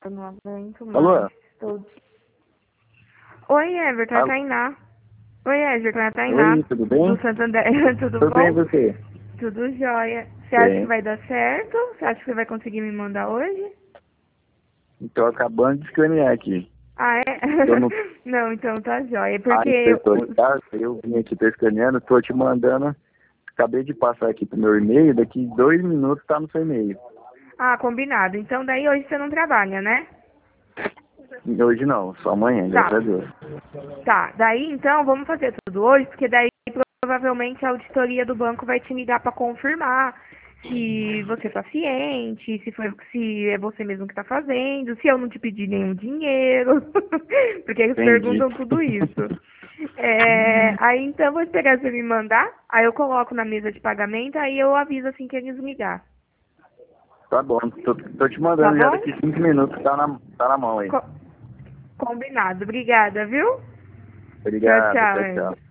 Eu não aguento mais. Alô? Tô... Oi, Everton, é a Alô? Tainá. Oi, Everton, é a Tainá. Oi, tudo bem? Do Santander. Tudo Tudo bem, bom? você? Tudo jóia. Você acha que Bem. vai dar certo? Você acha que você vai conseguir me mandar hoje? Estou acabando de escanear aqui. Ah, é? Tô no... Não, então tá jóia. Aí Porque... eu estou em casa, eu vim aqui, tô escaneando, estou te mandando. Acabei de passar aqui pro meu e-mail, daqui 2 minutos tá no seu e-mail. Ah, combinado. Então daí hoje você não trabalha, né? Hoje não, só amanhã, Tá. graças a Deus. Tá. Daí então vamos fazer tudo hoje, porque daí provavelmente a auditoria do banco vai te ligar para confirmar se você tá ciente, se é você mesmo que tá fazendo, se eu não te pedi nenhum dinheiro, porque eles Entendi. perguntam tudo isso. Aí então eu vou esperar você me mandar, aí eu coloco na mesa de pagamento, aí eu aviso assim que eles ligar. Tá bom, tô te Tá mandando já bom? daqui 5 minutos, tá na mão aí. Co- Combinado. Obrigada, viu? Tchau, Obrigado, tchau, tchau, Ed. tchau.